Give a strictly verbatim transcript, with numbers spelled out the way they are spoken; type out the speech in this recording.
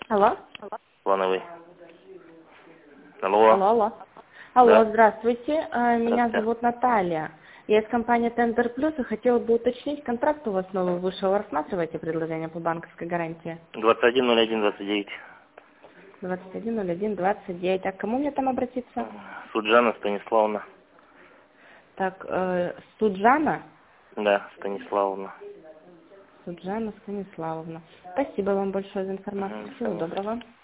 Алло. Плановый. Алло. Алло, алло. Алло, Да. здравствуйте. Э, Меня Здравствуйте. зовут Наталья. Я из компании Tender Plus и хотела бы уточнить, контракт у вас новый вышел. Рассматриваете предложение по банковской гарантии? двадцать один ноль один двадцать девять. двадцать один ноль один двадцать девять. А к кому мне там обратиться? Суджана Станиславовна. Так, э, Суджана? Да, Станиславовна. Суджана Станиславовна. Спасибо вам большое за информацию. Мгм, Всего конечно. доброго.